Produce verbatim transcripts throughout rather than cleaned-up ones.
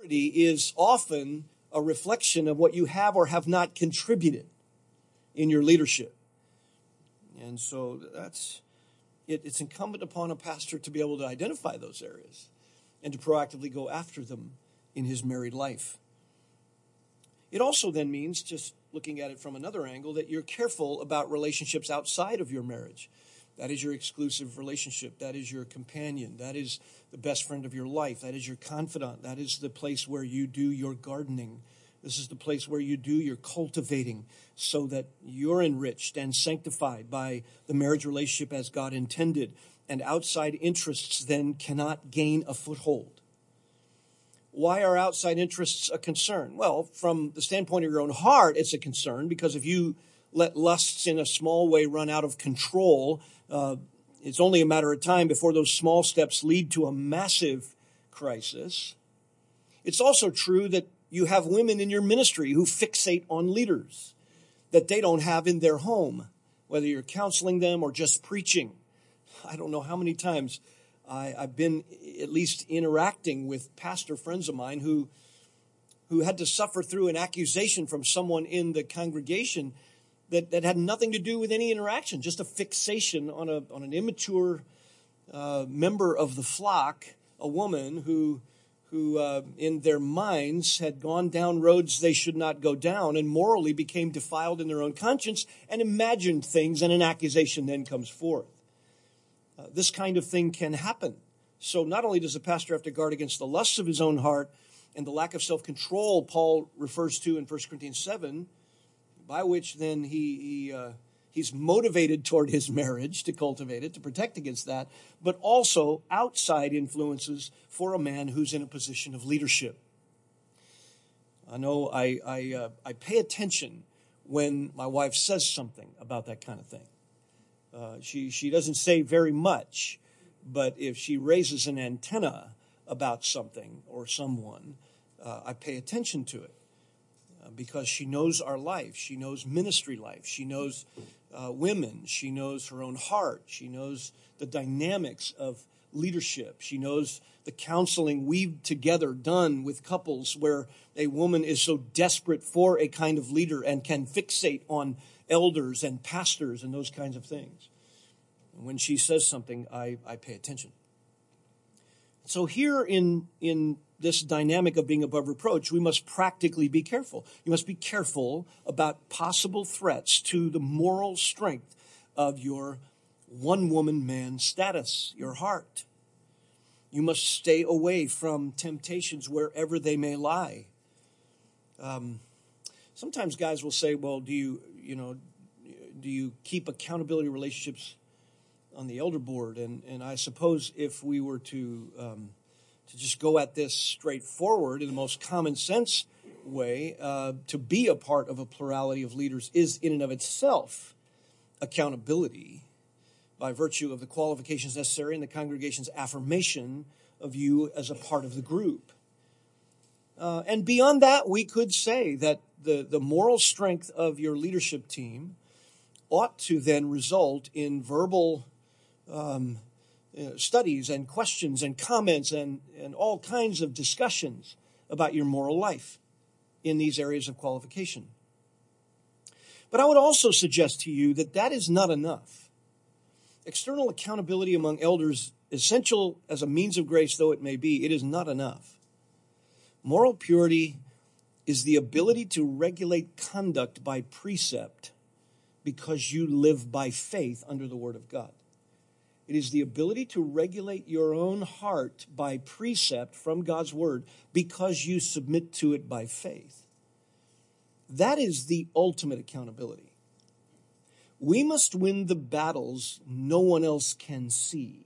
Is often a reflection of what you have or have not contributed in your leadership. And so that's it, it's incumbent upon a pastor to be able to identify those areas and to proactively go after them in his married life. It also then means, just looking at it from another angle, that you're careful about relationships outside of your marriage. That is your exclusive relationship. That is your companion. That is the best friend of your life. That is your confidant. That is the place where you do your gardening. This is the place where you do your cultivating so that you're enriched and sanctified by the marriage relationship as God intended. And outside interests then cannot gain a foothold. Why are outside interests a concern? Well, from the standpoint of your own heart, it's a concern because if you let lusts in a small way run out of control, uh, it's only a matter of time before those small steps lead to a massive crisis. It's also true that you have women in your ministry who fixate on leaders that they don't have in their home, whether you're counseling them or just preaching. I don't know how many times I, I've been at least interacting with pastor friends of mine who, who had to suffer through an accusation from someone in the congregation That, that had nothing to do with any interaction, just a fixation on a on an immature uh, member of the flock, a woman who who uh, in their minds had gone down roads they should not go down and morally became defiled in their own conscience and imagined things, and an accusation then comes forth. Uh, this kind of thing can happen. So not only does a pastor have to guard against the lusts of his own heart and the lack of self-control Paul refers to in First Corinthians seven, by which then he, he uh, he's motivated toward his marriage to cultivate it, to protect against that, but also outside influences for a man who's in a position of leadership. I know I I, uh, I pay attention when my wife says something about that kind of thing. Uh, she she doesn't say very much, but if she raises an antenna about something or someone, uh, I pay attention to it. Because she knows our life. She knows ministry life. She knows uh, women. She knows her own heart. She knows the dynamics of leadership. She knows the counseling we've together done with couples where a woman is so desperate for a kind of leader and can fixate on elders and pastors and those kinds of things. And when she says something, I, I pay attention. So here in in this dynamic of being above reproach, we must practically be careful. You must be careful about possible threats to the moral strength of your one-woman man status, your heart. You must stay away from temptations wherever they may lie. Um, sometimes guys will say, well, do you, you know, do you keep accountability relationships on the elder board? And, and I suppose if we were to... Um, to just go at this straightforward in the most common sense way, uh, to be a part of a plurality of leaders is in and of itself accountability by virtue of the qualifications necessary and the congregation's affirmation of you as a part of the group. Uh, and beyond that, we could say that the, the moral strength of your leadership team ought to then result in verbal um Uh, studies and questions and comments and, and all kinds of discussions about your moral life in these areas of qualification. But I would also suggest to you that that is not enough. External accountability among elders, essential as a means of grace though it may be, it is not enough. Moral purity is the ability to regulate conduct by precept because you live by faith under the Word of God. It is the ability to regulate your own heart by precept from God's Word because you submit to it by faith. That is the ultimate accountability. We must win the battles no one else can see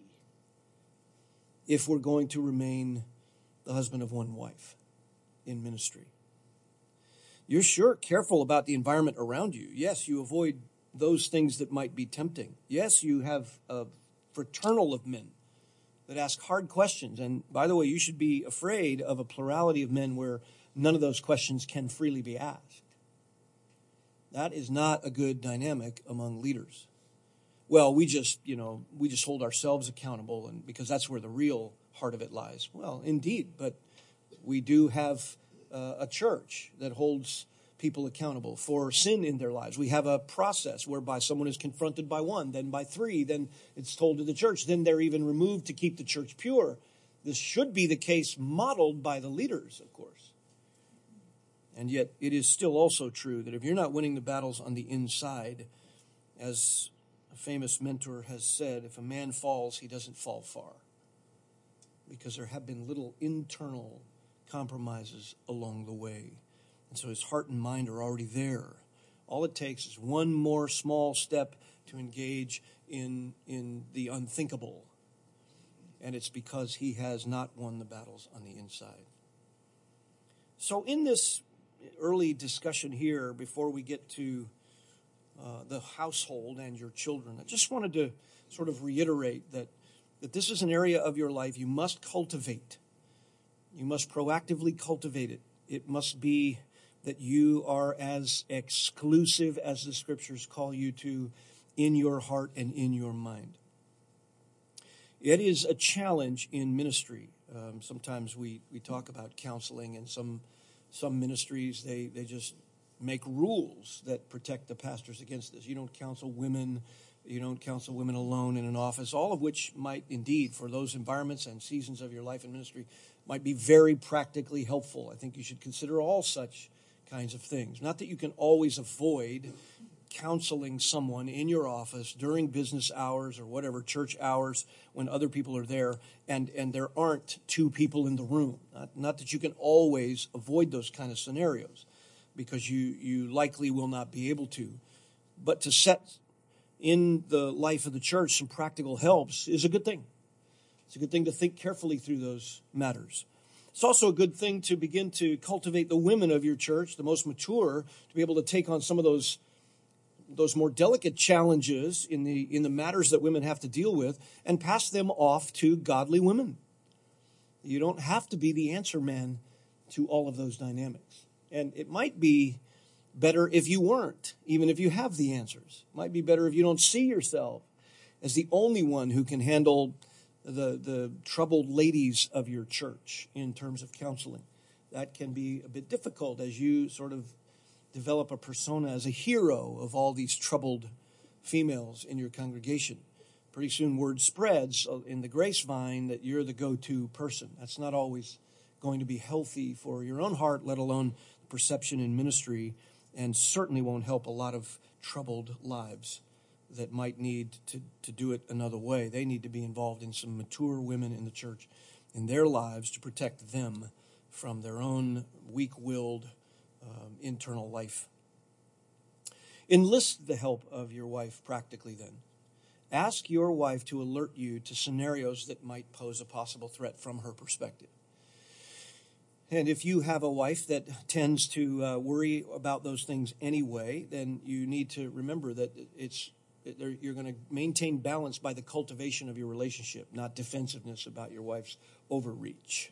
if we're going to remain the husband of one wife in ministry. You're sure careful about the environment around you. Yes, you avoid those things that might be tempting. Yes, you have a fraternal of men that ask hard questions. And by the way, you should be afraid of a plurality of men where none of those questions can freely be asked. That is not a good dynamic among leaders. Well, we just, you know, we just hold ourselves accountable and because that's where the real heart of it lies. Well, indeed, but We do have uh, a church that holds people accountable for sin in their lives. We have a process whereby someone is confronted by one, then by three, then it's told to the church, then they're even removed to keep the church pure. This should be the case modeled by the leaders, of course. And yet it is still also true that if you're not winning the battles on the inside, as a famous mentor has said, if a man falls, he doesn't fall far. Because there have been little internal compromises along the way. And so his heart and mind are already there. All it takes is one more small step to engage in, in the unthinkable. And it's because he has not won the battles on the inside. So in this early discussion here, before we get to uh, the household and your children, I just wanted to sort of reiterate that, that this is an area of your life you must cultivate. You must proactively cultivate it. It must be that you are as exclusive as the scriptures call you to in your heart and in your mind. It is a challenge in ministry. Um, sometimes we, we talk about counseling, and some some ministries, they, they just make rules that protect the pastors against this. You don't counsel women. You don't counsel women alone in an office, all of which might indeed, for those environments and seasons of your life in ministry, might be very practically helpful. I think you should consider all such kinds of things. Not that you can always avoid counseling someone in your office during business hours or whatever, church hours, when other people are there and, and there aren't two people in the room. Not, not that you can always avoid those kind of scenarios, because you, you likely will not be able to. But to set in the life of the church some practical helps is a good thing. It's a good thing to think carefully through those matters. It's also a good thing to begin to cultivate the women of your church, the most mature, to be able to take on some of those those more delicate challenges in the in the matters that women have to deal with, and pass them off to godly women. You don't have to be the answer man to all of those dynamics. And it might be better if you weren't, even if you have the answers. It might be better if you don't see yourself as the only one who can handle the, the troubled ladies of your church in terms of counseling. That can be a bit difficult as you sort of develop a persona as a hero of all these troubled females in your congregation. Pretty soon word spreads in the Grace Vine that you're the go-to person. That's not always going to be healthy for your own heart, let alone perception in ministry, and certainly won't help a lot of troubled lives that might need to, to do it another way. They need to be involved in some mature women in the church in their lives to protect them from their own weak-willed um, internal life. Enlist the help of your wife practically then. Ask your wife to alert you to scenarios that might pose a possible threat from her perspective. And if you have a wife that tends to uh, worry about those things anyway, then you need to remember that it's you're going to maintain balance by the cultivation of your relationship, not defensiveness about your wife's overreach.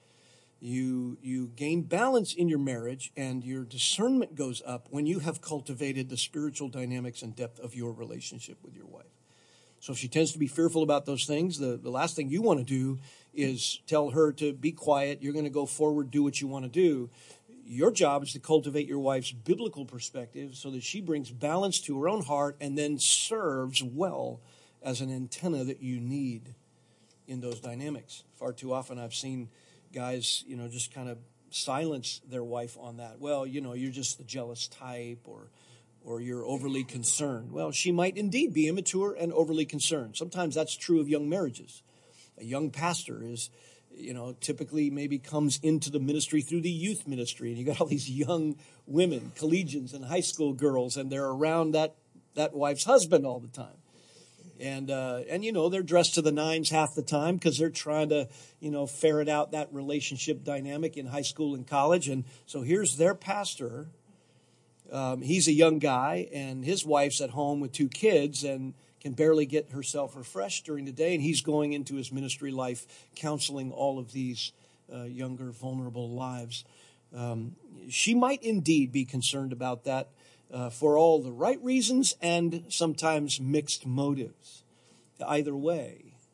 You you gain balance in your marriage, and your discernment goes up when you have cultivated the spiritual dynamics and depth of your relationship with your wife. So if she tends to be fearful about those things, the, the last thing you want to do is tell her to be quiet. You're going to go forward, do what you want to do. Your job is to cultivate your wife's biblical perspective so that she brings balance to her own heart and then serves well as an antenna that you need in those dynamics. Far too often I've seen guys, you know, just kind of silence their wife on that. Well, you know, you're just the jealous type, or or you're overly concerned. Well, she might indeed be immature and overly concerned. Sometimes that's true of young marriages. A young pastor is, you know, typically maybe comes into the ministry through the youth ministry, and you got all these young women, collegians and high school girls, and they're around that, that wife's husband all the time. And, uh, and, you know, they're dressed to the nines half the time because they're trying to, you know, ferret out that relationship dynamic in high school and college. And so here's their pastor. Um, he's a young guy, and his wife's at home with two kids and can barely get herself refreshed during the day. And he's going into his ministry life, counseling all of these uh, younger, vulnerable lives. Um, she might indeed be concerned about that uh, for all the right reasons and sometimes mixed motives. Either way,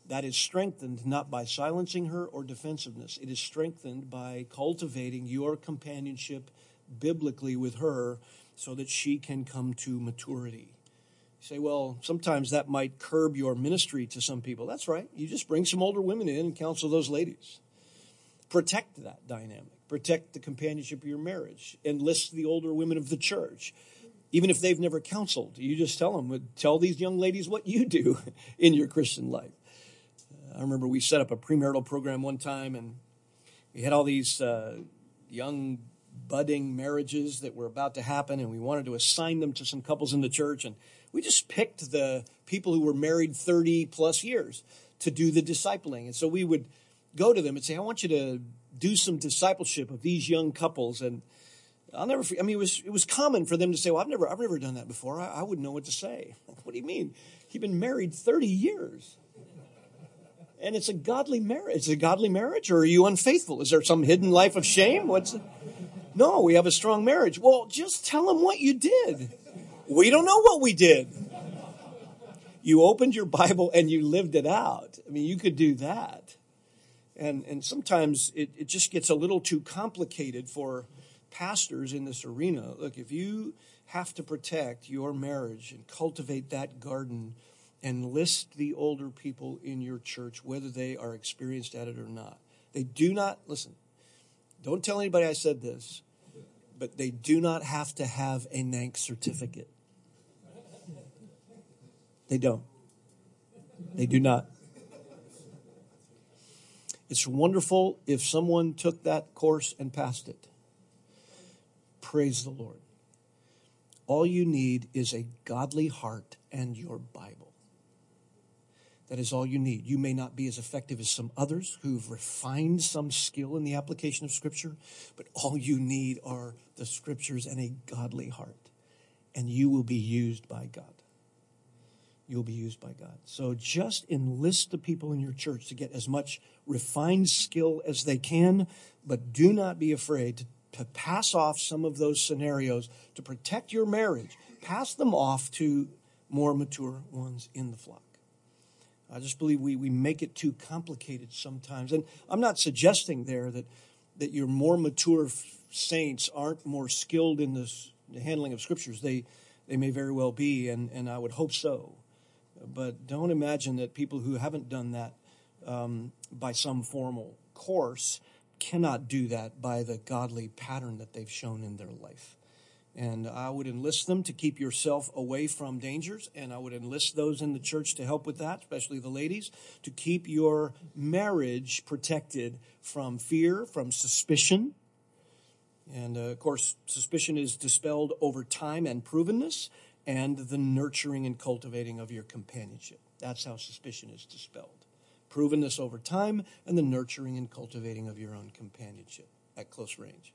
That is strengthened not by silencing her or defensiveness. It is strengthened by cultivating your companionship biblically with her so that she can come to maturity. You say, well, sometimes that might curb your ministry to some people. That's right. You just bring some older women in and counsel those ladies. Protect that dynamic. Protect the companionship of your marriage. Enlist the older women of the church. Even if they've never counseled, you just tell them, tell these young ladies what you do in your Christian life. I remember we set up a premarital program one time, and we had all these uh, young budding marriages that were about to happen, and we wanted to assign them to some couples in the church, and we just picked the people who were married thirty plus years to do the discipling. And so we would go to them and say, I want you to do some discipleship of these young couples. And I'll never forget, I mean, it was, it was common for them to say, well, I've never, I've never done that before. I, I wouldn't know what to say. What do you mean? You've been married thirty years. And it's a godly marriage. It's a godly marriage, or are you unfaithful? Is there some hidden life of shame? What's it? No, we have a strong marriage. Well, just tell them what you did. We don't know what we did. You opened your Bible and you lived it out. I mean, you could do that. And and sometimes it, it just gets a little too complicated for pastors in this arena. Look, if you have to protect your marriage and cultivate that garden, and list the older people in your church, whether they are experienced at it or not. They do not, listen, don't tell anybody I said this, but they do not have to have a N A N C certificate. They don't. They do not. It's wonderful if someone took that course and passed it. Praise the Lord. All you need is a godly heart and your Bible. That is all you need. You may not be as effective as some others who've refined some skill in the application of Scripture, but all you need are the Scriptures and a godly heart, and you will be used by God. You will be used by God. So just enlist the people in your church to get as much refined skill as they can, but do not be afraid to, to pass off some of those scenarios to protect your marriage. Pass them off to more mature ones in the flock. I just believe we, we make it too complicated sometimes. And I'm not suggesting there that, that your more mature saints aren't more skilled in this, the handling of Scriptures. They they may very well be, and, and I would hope so. But don't imagine that people who haven't done that um, by some formal course cannot do that by the godly pattern that they've shown in their life. And I would enlist them to keep yourself away from dangers, and I would enlist those in the church to help with that, especially the ladies, to keep your marriage protected from fear, from suspicion. And, uh, of course, suspicion is dispelled over time and provenness, and the nurturing and cultivating of your companionship. That's how suspicion is dispelled. Provenness over time, and the nurturing and cultivating of your own companionship at close range.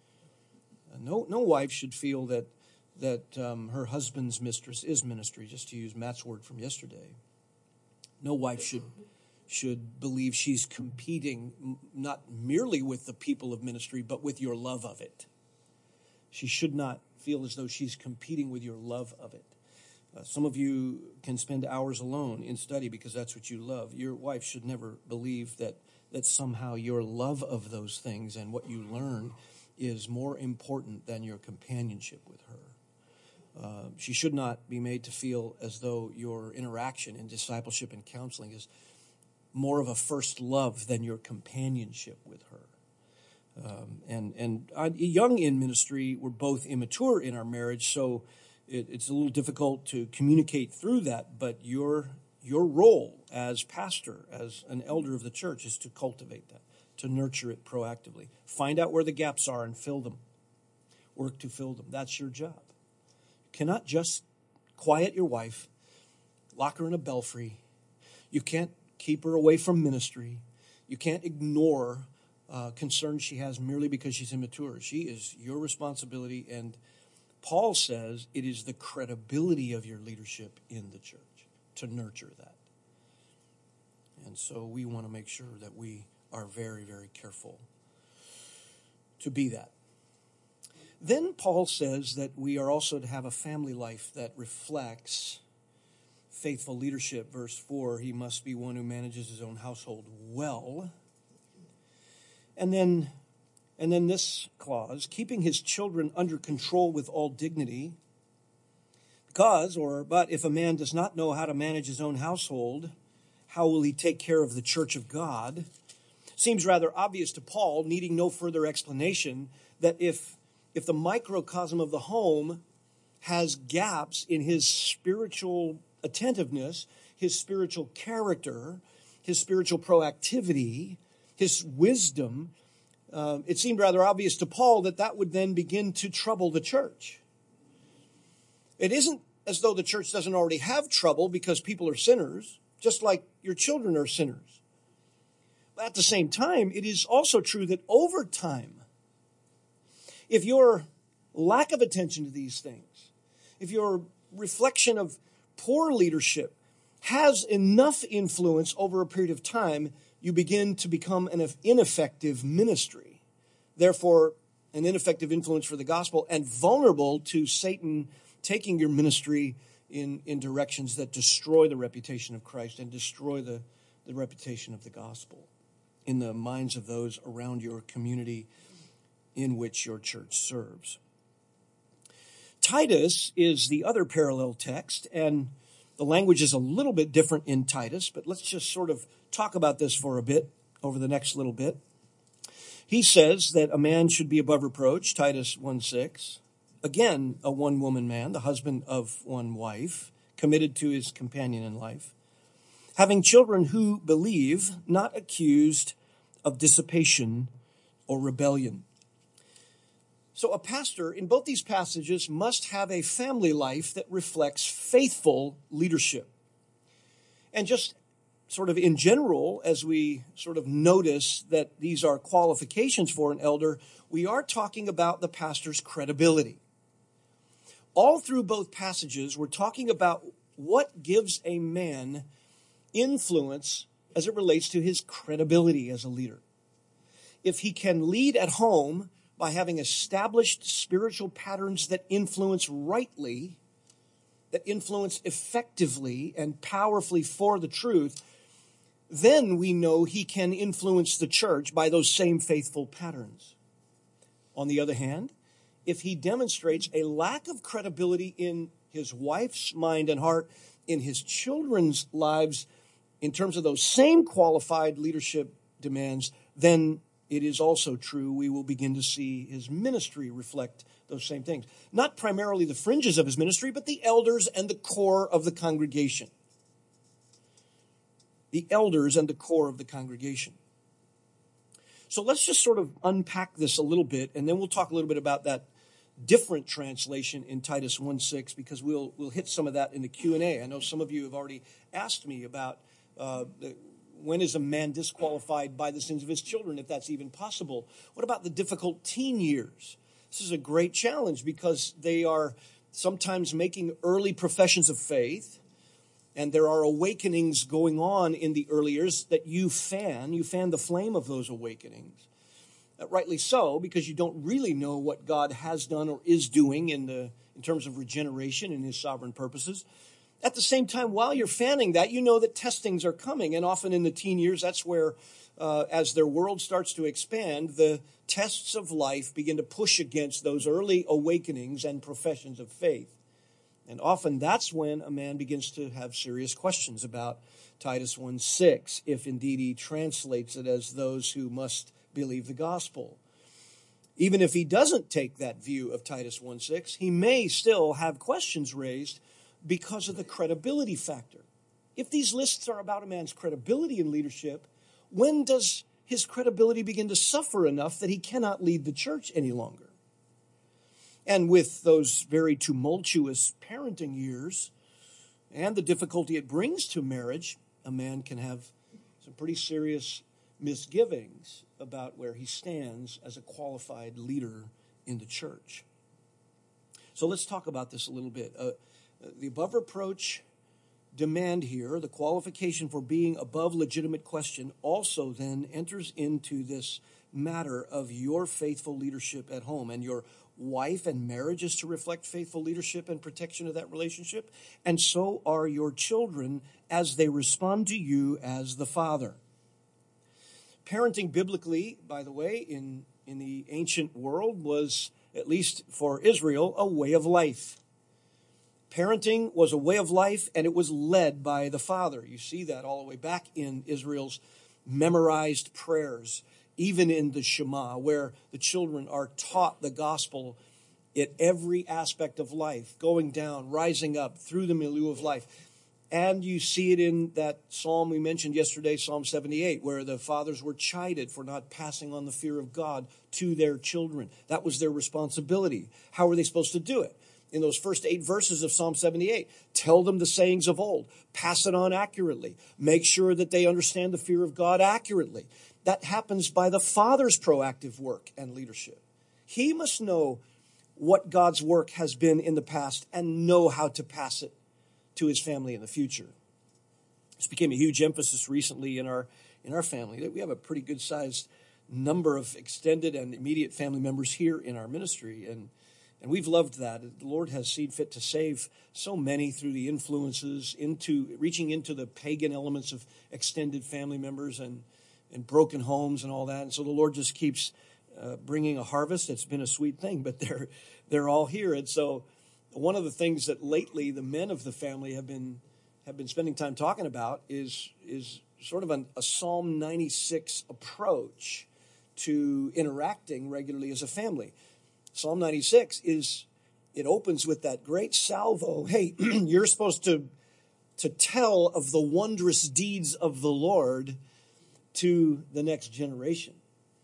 No, no wife should feel that that um, her husband's mistress is ministry, just to use Matt's word from yesterday. No wife should should believe she's competing not merely with the people of ministry, but with your love of it. She should not feel as though she's competing with your love of it. Uh, some of you can spend hours alone in study because that's what you love. Your wife should never believe that that somehow your love of those things and what you learn is more important than your companionship with her. Uh, she should not be made to feel as though your interaction in discipleship and counseling is more of a first love than your companionship with her. Um, and and I, young in ministry, we're both immature in our marriage, so it, it's a little difficult to communicate through that. But your your role as pastor, as an elder of the church, is to cultivate that, to nurture it proactively. Find out where the gaps are and fill them. Work to fill them. That's your job. You cannot just quiet your wife, lock her in a belfry. You can't keep her away from ministry. You can't ignore uh, concerns she has merely because she's immature. She is your responsibility, and Paul says it is the credibility of your leadership in the church to nurture that. And so we want to make sure that we are very, very careful to be that. Then Paul says that we are also to have a family life that reflects faithful leadership. Verse four, he must be one who manages his own household well. And then, and then this clause, keeping his children under control with all dignity. Because, or, but if a man does not know how to manage his own household, how will he take care of the church of God? Seems rather obvious to Paul, needing no further explanation, that if, if the microcosm of the home has gaps in his spiritual attentiveness, his spiritual character, his spiritual proactivity, his wisdom, uh, it seemed rather obvious to Paul that that would then begin to trouble the church. It isn't as though the church doesn't already have trouble because people are sinners, just like your children are sinners. But at the same time, it is also true that over time, if your lack of attention to these things, if your reflection of poor leadership has enough influence over a period of time, you begin to become an ineffective ministry. Therefore, an ineffective influence for the gospel and vulnerable to Satan taking your ministry in, in directions that destroy the reputation of Christ and destroy the, the reputation of the gospel in the minds of those around your community in which your church serves. Titus is the other parallel text, and the language is a little bit different in Titus, but let's just sort of talk about this for a bit over the next little bit. He says that a man should be above reproach, Titus one six. Again, a one-woman man, the husband of one wife, committed to his companion in life, having children who believe, not accused of dissipation or rebellion. So a pastor in both these passages must have a family life that reflects faithful leadership. And just sort of in general, as we sort of notice that these are qualifications for an elder, we are talking about the pastor's credibility. All through both passages, we're talking about what gives a man influence as it relates to his credibility as a leader. If he can lead at home by having established spiritual patterns that influence rightly, that influence effectively and powerfully for the truth, then we know he can influence the church by those same faithful patterns. On the other hand, if he demonstrates a lack of credibility in his wife's mind and heart, in his children's lives, in terms of those same qualified leadership demands, then it is also true we will begin to see his ministry reflect those same things. Not primarily the fringes of his ministry, but the elders and the core of the congregation. The elders and the core of the congregation. So let's just sort of unpack this a little bit, and then we'll talk a little bit about that different translation in Titus one six, because we'll we'll hit some of that in the Q and A. I know some of you have already asked me about uh, the, when is a man disqualified by the sins of his children, if that's even possible. What about the difficult teen years? This is a great challenge because they are sometimes making early professions of faith, and there are awakenings going on in the early years that you fan. You fan the flame of those awakenings. Uh, rightly so, because you don't really know what God has done or is doing in the in terms of regeneration and his sovereign purposes. At the same time, while you're fanning that, you know that testings are coming. And often in the teen years, that's where, uh, as their world starts to expand, the tests of life begin to push against those early awakenings and professions of faith. And often that's when a man begins to have serious questions about Titus one six, if indeed he translates it as those who must believe the gospel. Even if he doesn't take that view of Titus one six, he may still have questions raised because of the credibility factor. If these lists are about a man's credibility in leadership, when does his credibility begin to suffer enough that he cannot lead the church any longer? And with those very tumultuous parenting years and the difficulty it brings to marriage, a man can have some pretty serious misgivings about where he stands as a qualified leader in the church. So let's talk about this a little bit. Uh, the above reproach demand here, the qualification for being above legitimate question, also then enters into this matter of your faithful leadership at home. And your wife and marriage is to reflect faithful leadership and protection of that relationship. And so are your children as they respond to you as the father. Parenting biblically, by the way, in, in the ancient world was, at least for Israel, a way of life. Parenting was a way of life, and it was led by the father. You see that all the way back in Israel's memorized prayers, even in the Shema, where the children are taught the gospel at every aspect of life, going down, rising up through the milieu of life. And you see it in that psalm we mentioned yesterday, Psalm seventy-eight, where the fathers were chided for not passing on the fear of God to their children. That was their responsibility. How were they supposed to do it? In those first eight verses of Psalm seventy-eight, tell them the sayings of old, pass it on accurately, make sure that they understand the fear of God accurately. That happens by the father's proactive work and leadership. He must know what God's work has been in the past and know how to pass it to his family in the future. This became a huge emphasis recently in our in our family, that we have a pretty good sized number of extended and immediate family members here in our ministry, and and we've loved that. The Lord has seen fit to save so many through the influences, into reaching into the pagan elements of extended family members and and broken homes and all that. And so the Lord just keeps uh, bringing a harvest. It's been a sweet thing, but they're they're all here. And so one of the things that lately the men of the family have been have been spending time talking about is is sort of an, a Psalm ninety-six approach to interacting regularly as a family. Psalm ninety-six is, it opens with that great salvo. Hey, you're supposed to to tell of the wondrous deeds of the Lord to the next generation.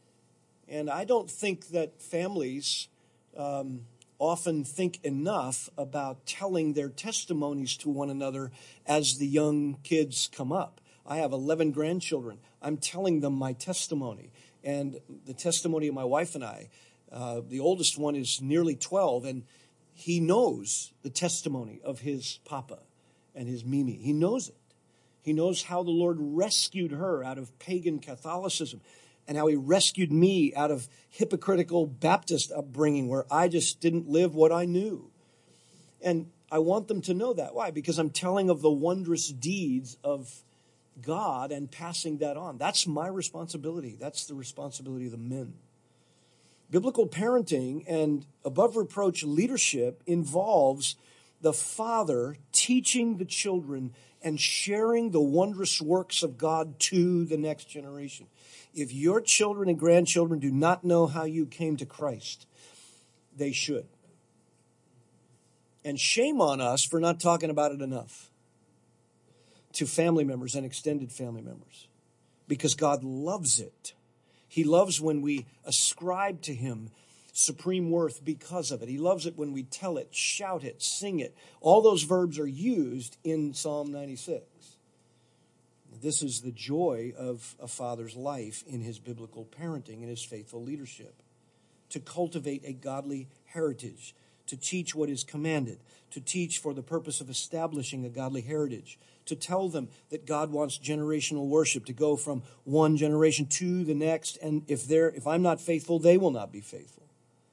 And I don't think that families um, often think enough about telling their testimonies to one another as the young kids come up. I have eleven grandchildren. I'm telling them my testimony, and the testimony of my wife and I. Uh, the oldest one is nearly twelve, and he knows the testimony of his papa and his Mimi. He knows it. He knows how the Lord rescued her out of pagan Catholicism, and how he rescued me out of hypocritical Baptist upbringing where I just didn't live what I knew. And I want them to know that. Why? Because I'm telling of the wondrous deeds of God and passing that on. That's my responsibility. That's the responsibility of the men. Biblical parenting and above reproach leadership involves the father teaching the children and sharing the wondrous works of God to the next generation. If your children and grandchildren do not know how you came to Christ, they should. And shame on us for not talking about it enough to family members and extended family members, because God loves it. He loves when we ascribe to him supreme worth because of it. He loves it when we tell it, shout it, sing it. All those verbs are used in Psalm ninety-six. This is the joy of a father's life in his biblical parenting and his faithful leadership. To cultivate a godly heritage, to teach what is commanded, to teach for the purpose of establishing a godly heritage, to tell them that God wants generational worship to go from one generation to the next, and if they're if I'm not faithful, they will not be faithful.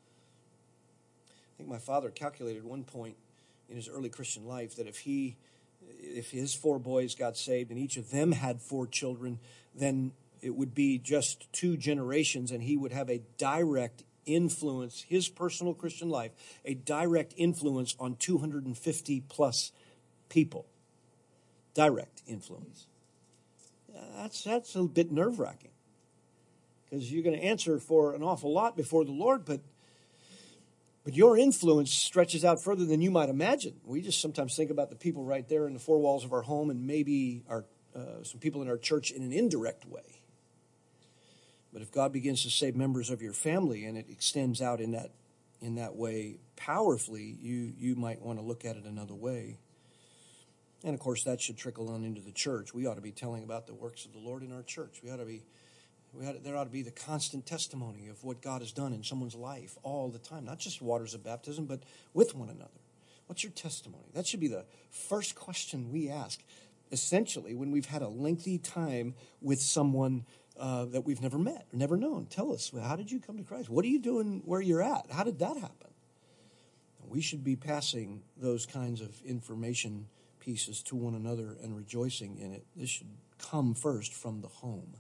I think my father calculated at one point in his early Christian life that if he if his four boys got saved and each of them had four children, then it would be just two generations, and he would have a direct influence, his personal Christian life, a direct influence on two hundred fifty plus people. Direct influence. That's, that's a bit nerve-wracking, because you're going to answer for an awful lot before the Lord, but But your influence stretches out further than you might imagine. We just sometimes think about the people right there in the four walls of our home, and maybe our uh, some people in our church in an indirect way. But if God begins to save members of your family, and it extends out in that in that way powerfully, you you might want to look at it another way. And of course, that should trickle on into the church. We ought to be telling about the works of the Lord in our church. We ought to be. We ought to, there ought to be the constant testimony of what God has done in someone's life all the time, not just waters of baptism, but with one another. What's your testimony? That should be the first question we ask, essentially, when we've had a lengthy time with someone uh, that we've never met or never known. Tell us, how did you come to Christ? What are you doing where you're at? How did that happen? We should be passing those kinds of information pieces to one another and rejoicing in it. This should come first from the home.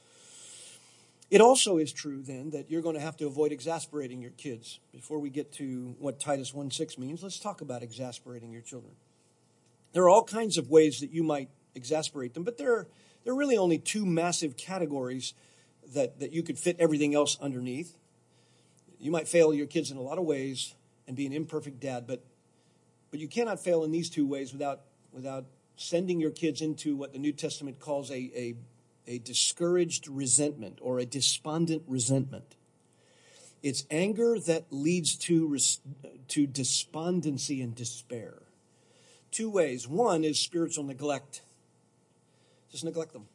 It also is true, then, that you're going to have to avoid exasperating your kids. Before we get to what Titus one six means, let's talk about exasperating your children. There are all kinds of ways that you might exasperate them, but there are, there are really only two massive categories that, that you could fit everything else underneath. You might fail your kids in a lot of ways and be an imperfect dad, but but you cannot fail in these two ways without without sending your kids into what the New Testament calls a, a a discouraged resentment or a despondent resentment. It's anger that leads to, to despondency and despair. Two ways. One is spiritual neglect. Just neglect them.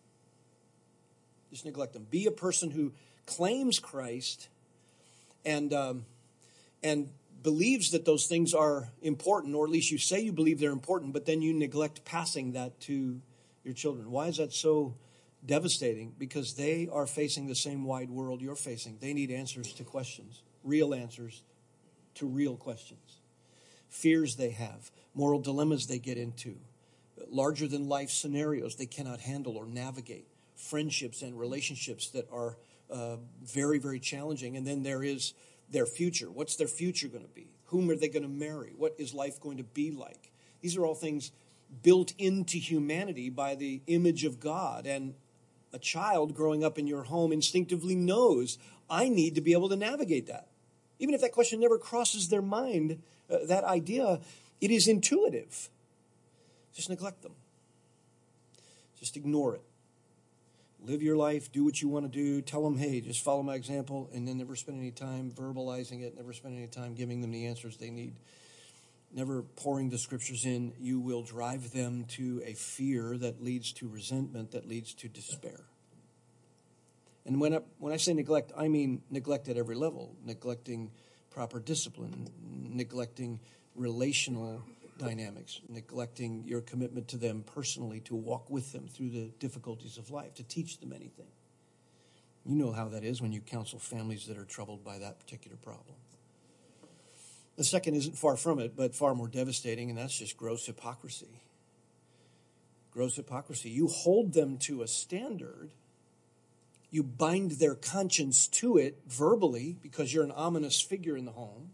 Just neglect them. Be a person who claims Christ and um, and believes that those things are important, or at least you say you believe they're important, but then you neglect passing that to your children. Why is that so devastating? Because they are facing the same wide world you're facing. They need answers to questions, real answers to real questions. Fears they have, moral dilemmas they get into, larger than life scenarios they cannot handle or navigate, friendships and relationships that are uh, very, very challenging. And then there is their future. What's their future going to be? Whom are they going to marry? What is life going to be like? These are all things built into humanity by the image of God. And a child growing up in your home instinctively knows, I need to be able to navigate that. Even if that question never crosses their mind, uh, that idea, it is intuitive. Just neglect them. Just ignore it. Live your life, do what you want to do, tell them, hey, just follow my example, and then never spend any time verbalizing it, never spend any time giving them the answers they need. Never pouring the scriptures in. You will drive them to a fear that leads to resentment, that leads to despair. And when I, when I say neglect, I mean neglect at every level. Neglecting proper discipline, neglecting relational dynamics, neglecting your commitment to them personally, to walk with them through the difficulties of life, to teach them anything. You know how that is when you counsel families that are troubled by that particular problem. The second isn't far from it, but far more devastating, and that's just gross hypocrisy. Gross hypocrisy. You hold them to a standard. You bind their conscience to it verbally because you're an ominous figure in the home.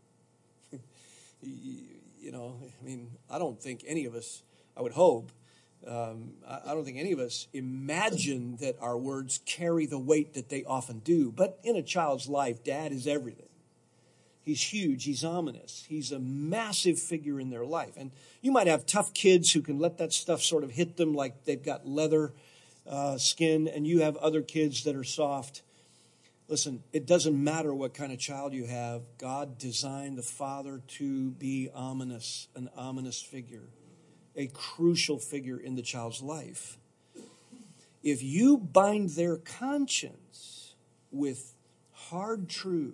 You know, I mean, I don't think any of us, I would hope, um, I, I don't think any of us imagine that our words carry the weight that they often do. But in a child's life, dad is everything. He's huge. He's ominous. He's a massive figure in their life. And you might have tough kids who can let that stuff sort of hit them like they've got leather uh, skin, and you have other kids that are soft. Listen, it doesn't matter what kind of child you have. God designed the father to be ominous, an ominous figure, a crucial figure in the child's life. If you bind their conscience with hard truths,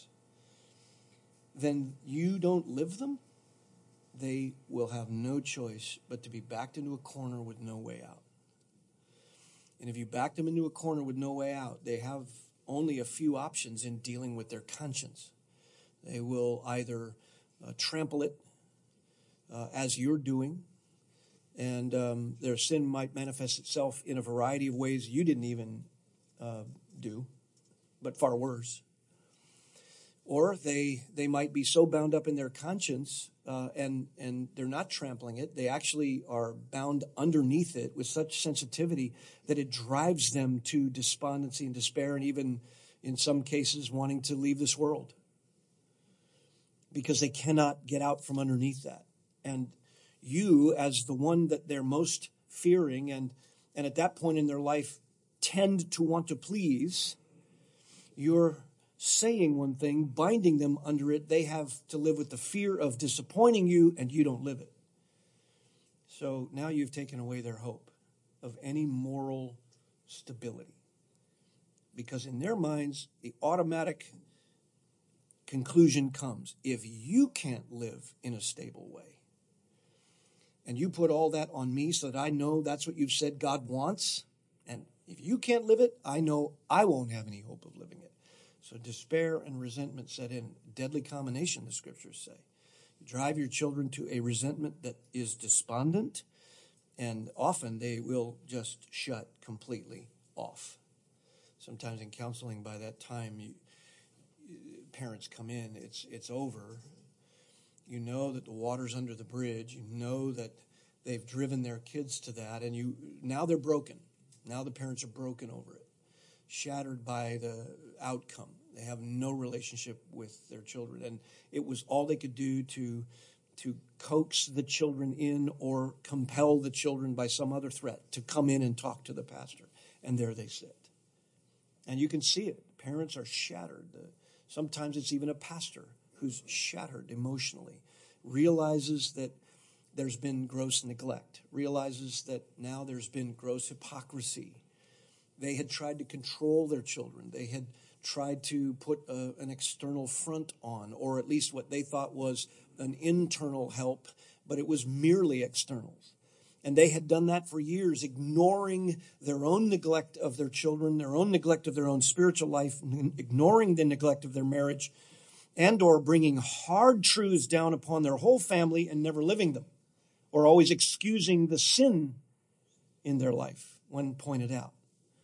then you don't live them, they will have no choice but to be backed into a corner with no way out. And if you back them into a corner with no way out, they have only a few options in dealing with their conscience. They will either uh, trample it uh, as you're doing, and um, their sin might manifest itself in a variety of ways you didn't even uh, do, but far worse. Or they they might be so bound up in their conscience uh, and, and they're not trampling it. They actually are bound underneath it with such sensitivity that it drives them to despondency and despair, and even in some cases wanting to leave this world because they cannot get out from underneath that. And you, as the one that they're most fearing and, and at that point in their life tend to want to please, you're saying one thing, binding them under it. They have to live with the fear of disappointing you, and you don't live it. So now you've taken away their hope of any moral stability. Because in their minds, the automatic conclusion comes, if you can't live in a stable way, and you put all that on me so that I know that's what you've said God wants, and If you can't live it, I know I won't have any hope of living it. So despair and resentment set in. Deadly combination, the scriptures say. You drive your children to a resentment that is despondent, and often they will just shut completely off. Sometimes in counseling, by that time, you, parents come in, it's it's over. You know that the water's under the bridge. You know that they've driven their kids to that, and you now they're broken. Now the parents are broken over it, shattered by the outcome. They have no relationship with their children, and it was all they could do to to coax the children in or compel the children by some other threat to come in and talk to the pastor. And there they sit. And you can see it. Parents are shattered. Sometimes it's even a pastor who's shattered emotionally, realizes that there's been gross neglect, realizes that now there's been gross hypocrisy. They had tried to control their children. They had tried to put a, an external front on, or at least what they thought was an internal help, but it was merely externals. And they had done that for years, ignoring their own neglect of their children, their own neglect of their own spiritual life, ignoring the neglect of their marriage, and or bringing hard truths down upon their whole family and never living them, or always excusing the sin in their life when pointed out.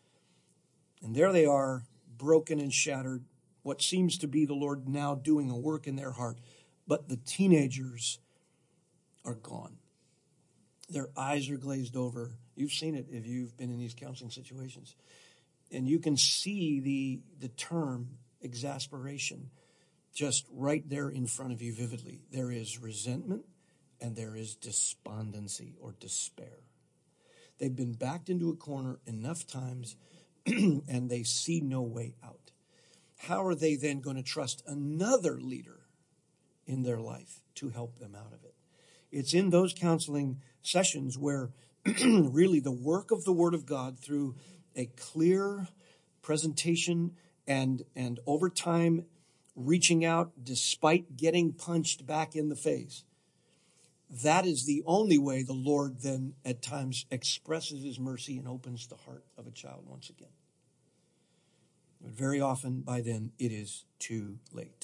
And there they are, broken and shattered, what seems to be the Lord now doing a work in their heart. But the teenagers are gone. Their eyes are glazed over. You've seen it if you've been in these counseling situations. And you can see the, the term exasperation just right there in front of you vividly. There is resentment and there is despondency or despair. They've been backed into a corner enough times and they see no way out. How are they then going to trust another leader in their life to help them out of it? It's in those counseling sessions where really the work of the Word of God through a clear presentation and, and over time reaching out despite getting punched back in the face. That is the only way the Lord then at times expresses his mercy and opens the heart of a child once again. But very often by then it is too late.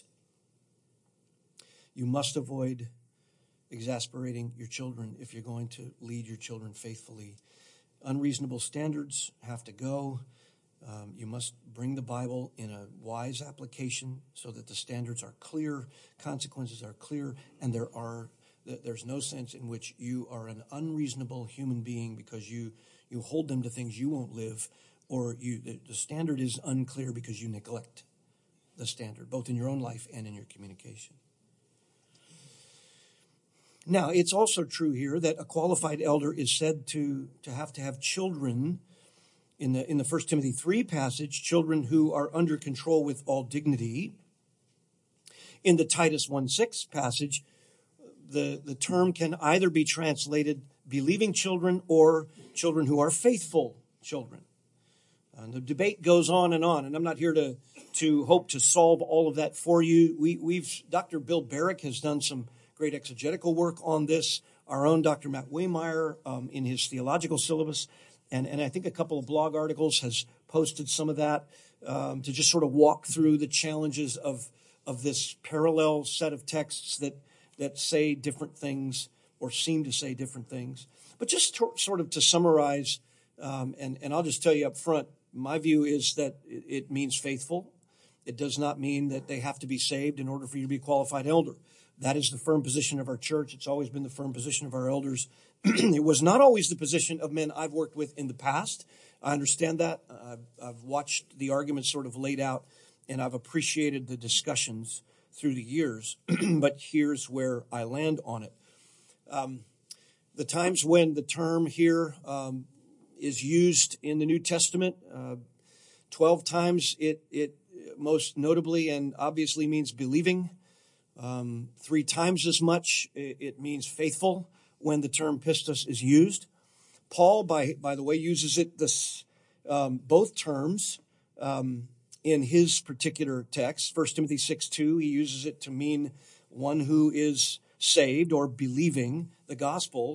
You must avoid exasperating your children if you're going to lead your children faithfully. Unreasonable standards have to go. Um, you must bring the Bible in a wise application so that the standards are clear, consequences are clear, and there are there's no sense in which you are an unreasonable human being because you, you hold them to things you won't live, or you the, the standard is unclear because you neglect the standard, both in your own life and in your communication. Now, it's also true here that a qualified elder is said to, to have to have children. In the in the First Timothy three passage, children who are under control with all dignity. In the Titus one six passage, the, the term can either be translated believing children or children who are faithful children. And the debate goes on and on, and I'm not here to, to hope to solve all of that for you. We, we've Doctor Bill Barrick has done some great exegetical work on this. Our own Doctor Matt Waymeyer um, in his theological syllabus, and, and I think a couple of blog articles has posted some of that um, to just sort of walk through the challenges of of this parallel set of texts that that say different things or seem to say different things. But just to, sort of to summarize, um, and, and I'll just tell you up front, my view is that it, it means faithful. It does not mean that they have to be saved in order for you to be a qualified elder. That is the firm position of our church. It's always been the firm position of our elders. It was not always the position of men I've worked with in the past. I understand that. I've, I've watched the arguments sort of laid out, and I've appreciated the discussions through the years. But here's where I land on it. Um, the times when the term here um, is used in the New Testament, uh, twelve times it, it most notably and obviously means believing. Um, three times as much, it, it means faithful when the term pistos is used. Paul, by by the way, uses it this um, both terms um, in his particular text. First Timothy six two, he uses it to mean one who is saved or believing the gospel.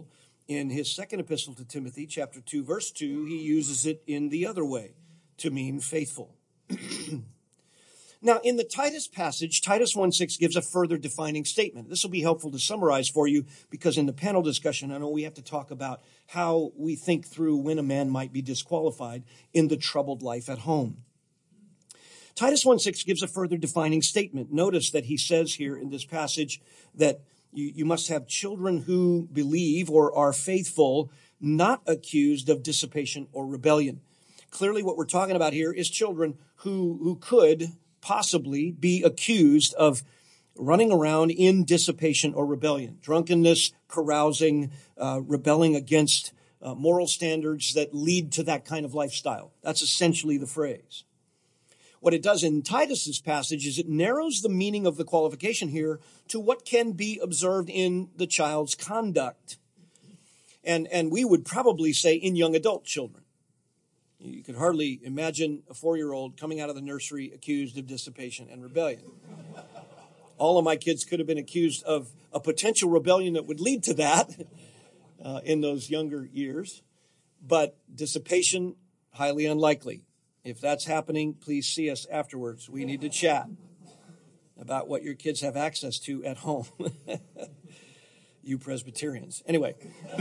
In his second epistle to Timothy, chapter two, verse two, he uses it in the other way, to mean faithful. Now, in the Titus passage, Titus one six gives a further defining statement. This will be helpful to summarize for you because in the panel discussion, I know we have to talk about how we think through when a man might be disqualified in the troubled life at home. Titus one six gives a further defining statement. Notice that he says here in this passage that you, you must have children who believe or are faithful, not accused of dissipation or rebellion. Clearly what we're talking about here is children who, who could possibly be accused of running around in dissipation or rebellion, drunkenness, carousing, uh, rebelling against uh, moral standards that lead to that kind of lifestyle. That's essentially the phrase. What it does in Titus's passage is it narrows the meaning of the qualification here to what can be observed in the child's conduct. And, and we would probably say in young adult children. You could hardly imagine a four-year-old coming out of the nursery accused of dissipation and rebellion. All of my kids could have been accused of a potential rebellion that would lead to that uh, in those younger years. But dissipation, highly unlikely. If that's happening, please see us afterwards. We need to chat about what your kids have access to at home. You Presbyterians. Anyway.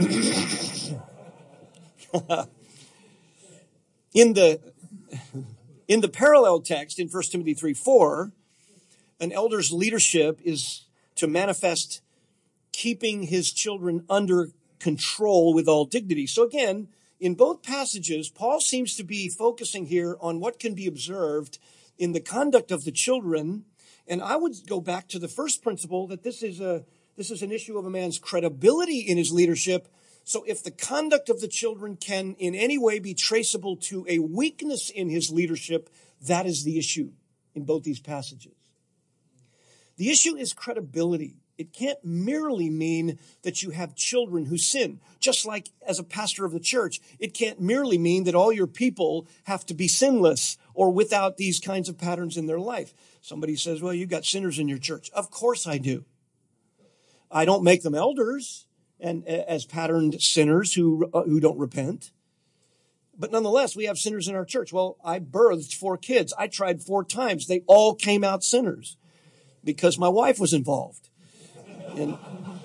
In the, in the parallel text in First Timothy three four, an elder's leadership is to manifest keeping his children under control with all dignity. So again, in both passages, Paul seems to be focusing here on what can be observed in the conduct of the children. And I would go back to the first principle that this is a, this is an issue of a man's credibility in his leadership. So if the conduct of the children can in any way be traceable to a weakness in his leadership, that is the issue in both these passages. The issue is credibility. It can't merely mean that you have children who sin. Just like as a pastor of the church, it can't merely mean that all your people have to be sinless or without these kinds of patterns in their life. Somebody says, well, you've got sinners in your church. Of course I do. I don't make them elders and as patterned sinners who uh, who don't repent. But nonetheless, we have sinners in our church. Well, I birthed four kids. I tried four times. They all came out sinners because my wife was involved. And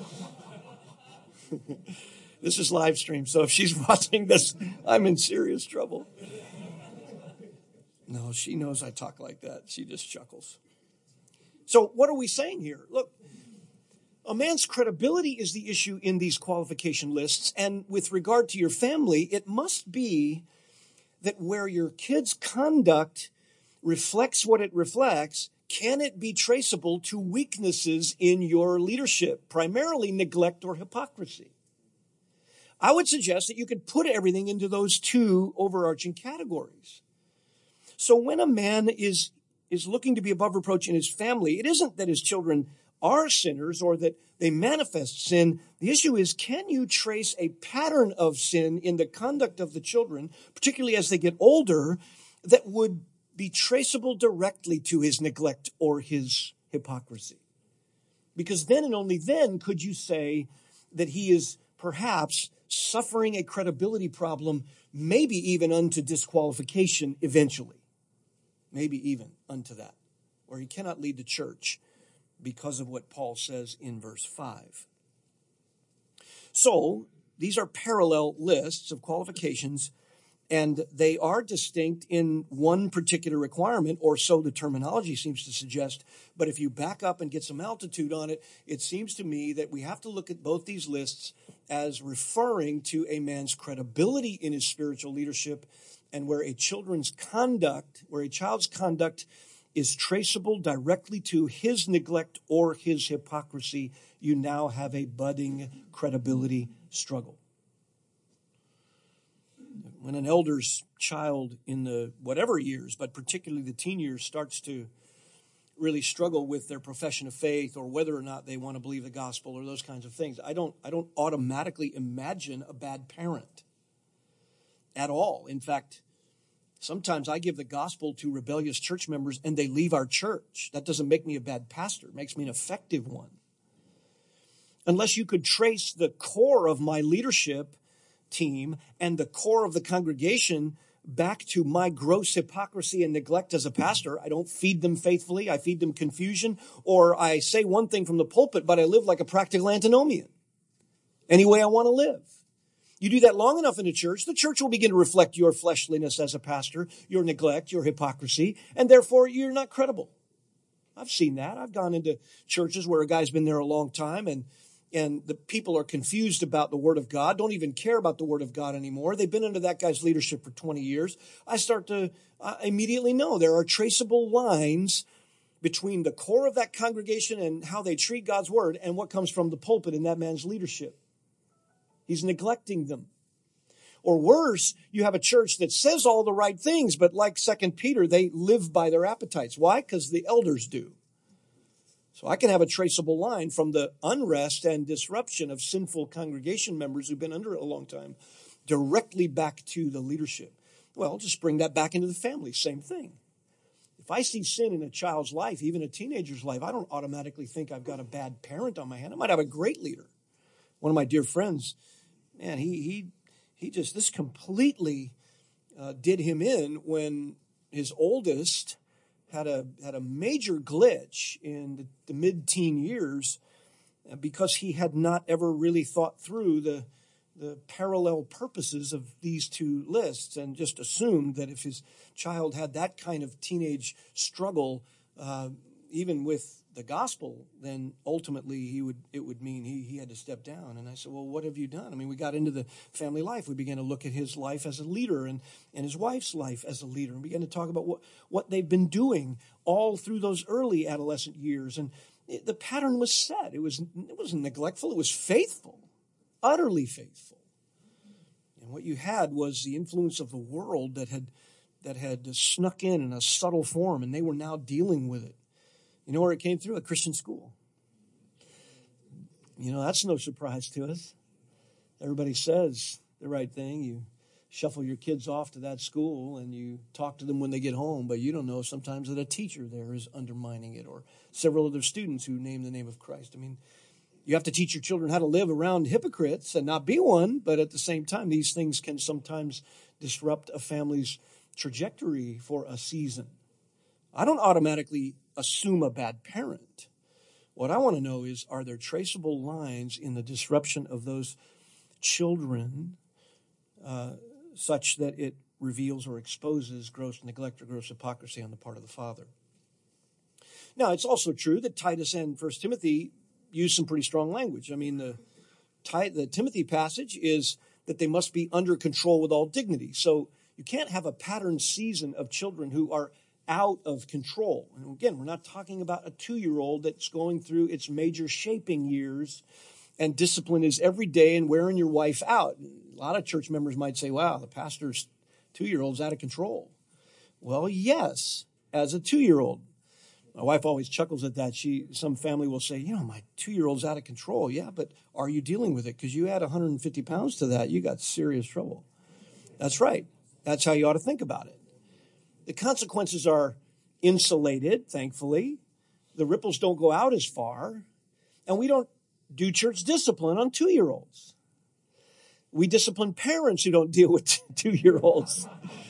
this is live stream, so if she's watching this, I'm in serious trouble. No, she knows I talk like that. She just chuckles. So what are we saying here? Look, a man's credibility is the issue in these qualification lists. And with regard to your family, it must be that where your kid's conduct reflects what it reflects, can it be traceable to weaknesses in your leadership, primarily neglect or hypocrisy? I would suggest that you could put everything into those two overarching categories. So when a man is, is looking to be above reproach in his family, it isn't that his children are sinners or that they manifest sin. The issue is, can you trace a pattern of sin in the conduct of the children, particularly as they get older, that would be traceable directly to his neglect or his hypocrisy? Because then and only then could you say that he is perhaps suffering a credibility problem, maybe even unto disqualification eventually. Maybe even unto that, or he cannot lead the church because of what Paul says in verse five. So these are parallel lists of qualifications, and they are distinct in one particular requirement, or so the terminology seems to suggest. But if you back up and get some altitude on it, it seems to me that we have to look at both these lists as referring to a man's credibility in his spiritual leadership, and where a children's conduct, where a child's conduct is traceable directly to his neglect or his hypocrisy, you now have a budding credibility struggle. When an elder's child in the whatever years, but particularly the teen years, starts to really struggle with their profession of faith or whether or not they want to believe the gospel or those kinds of things, I don't, I don't automatically imagine a bad parent at all. In fact, sometimes I give the gospel to rebellious church members and they leave our church. That doesn't make me a bad pastor. It makes me an effective one. unless you could trace the core of my leadership team and the core of the congregation back to my gross hypocrisy and neglect as a pastor. I don't feed them faithfully. I feed them confusion, or I say one thing from the pulpit, but I live like a practical antinomian. Any way I want to live. You do that long enough in the church, the church will begin to reflect your fleshliness as a pastor, your neglect, your hypocrisy, and therefore you're not credible. I've seen that. I've gone into churches where a guy's been there a long time and And the people are confused about the Word of God, don't even care about the Word of God anymore. They've been under that guy's leadership for twenty years. I start to uh, immediately know there are traceable lines between the core of that congregation and how they treat God's Word and what comes from the pulpit in that man's leadership. He's neglecting them. Or worse, you have a church that says all the right things, but like Second Peter, they live by their appetites. Why? Because the elders do. So I can have a traceable line from the unrest and disruption of sinful congregation members who've been under it a long time directly back to the leadership. Well, just bring that back into the family. Same thing. If I see sin in a child's life, even a teenager's life, I don't automatically think I've got a bad parent on my hand. I might have a great leader. One of my dear friends, man, he he he just, this completely uh, did him in when his oldest had a had a major glitch in the, the mid-teen years because he had not ever really thought through the the parallel purposes of these two lists and just assumed that if his child had that kind of teenage struggle, uh, even with the gospel, then ultimately he would it would mean he, he had to step down. And I said, well, what have you done? I mean, we got into the family life. We began to look at his life as a leader and, and his wife's life as a leader and began to talk about what, what they've been doing all through those early adolescent years. And it, the pattern was set. It, was, it wasn't neglectful. It was faithful, utterly faithful. And what you had was the influence of the world that had that had snuck in in a subtle form, and they were now dealing with it. You know where it came through? A Christian school. You know, that's no surprise to us. Everybody says the right thing. You shuffle your kids off to that school and you talk to them when they get home, but you don't know sometimes that a teacher there is undermining it or several other students who name the name of Christ. I mean, you have to teach your children how to live around hypocrites and not be one, but at the same time, these things can sometimes disrupt a family's trajectory for a season. I don't automatically assume a bad parent. What I want to know is, are there traceable lines in the disruption of those children uh, such that it reveals or exposes gross neglect or gross hypocrisy on the part of the father? Now, it's also true that Titus and First Timothy use some pretty strong language. I mean, the, the Timothy passage is that they must be under control with all dignity. So you can't have a pattern season of children who are out of control. And again, we're not talking about a two-year-old that's going through its major shaping years and discipline is every day and wearing your wife out. A lot of church members might say, wow, the pastor's two-year-old's out of control. Well, yes, as a two-year-old. My wife always chuckles at that. She, some family will say, you know, my two-year-old's out of control. Yeah, but are you dealing with it? Because you add one hundred fifty pounds to that, you got serious trouble. That's right. That's how you ought to think about it. The consequences are insulated, thankfully. The ripples don't go out as far. And we don't do church discipline on two-year-olds. We discipline parents who don't deal with two-year-olds.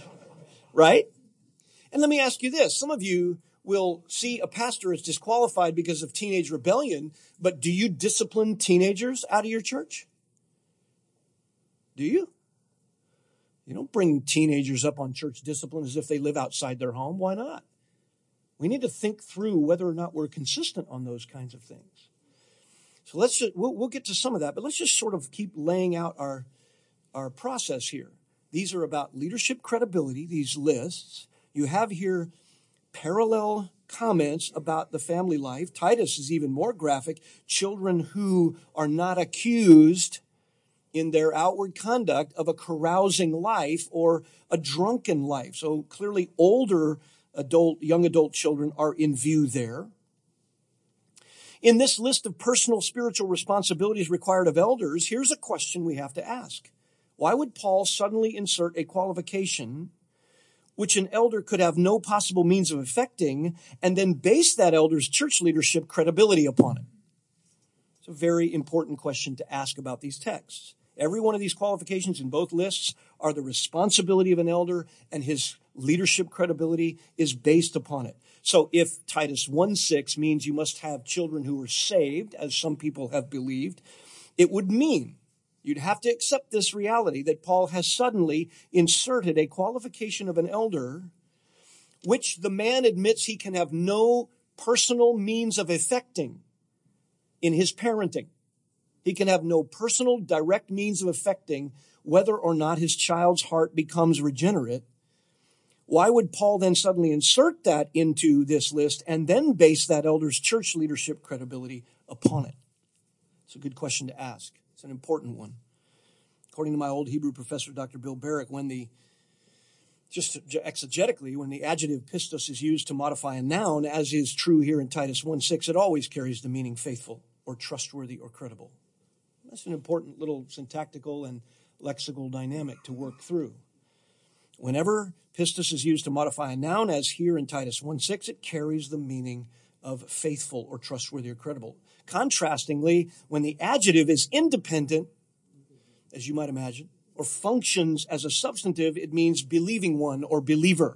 Right? And let me ask you this. Some of you will see a pastor as disqualified because of teenage rebellion, but do you discipline teenagers out of your church? Do you? You don't bring teenagers up on church discipline as if they live outside their home. Why not? We need to think through whether or not we're consistent on those kinds of things. So let's just, we'll, we'll get to some of that, but let's just sort of keep laying out our, our process here. These are about leadership credibility, these lists. You have here parallel comments about the family life. Titus is even more graphic. Children who are not accused in their outward conduct of a carousing life or a drunken life. So clearly older adult, young adult children are in view there. In this list of personal spiritual responsibilities required of elders, here's a question we have to ask. Why would Paul suddenly insert a qualification which an elder could have no possible means of effecting and then base that elder's church leadership credibility upon it? It's a very important question to ask about these texts. Every one of these qualifications in both lists are the responsibility of an elder, and his leadership credibility is based upon it. So if Titus one six means you must have children who are saved, as some people have believed, it would mean you'd have to accept this reality that Paul has suddenly inserted a qualification of an elder, which the man admits he can have no personal means of effecting in his parenting. He can have no personal, direct means of effecting whether or not his child's heart becomes regenerate. Why would Paul then suddenly insert that into this list and then base that elder's church leadership credibility upon it? It's a good question to ask. It's an important one. According to my old Hebrew professor, Doctor Bill Barrick, when the, just exegetically, when the adjective pistos is used to modify a noun, as is true here in Titus one six, it always carries the meaning faithful or trustworthy or credible. That's an important little syntactical and lexical dynamic to work through. Whenever pistos is used to modify a noun, as here in Titus one six, it carries the meaning of faithful or trustworthy or credible. Contrastingly, when the adjective is independent, as you might imagine, or functions as a substantive, it means believing one or believer.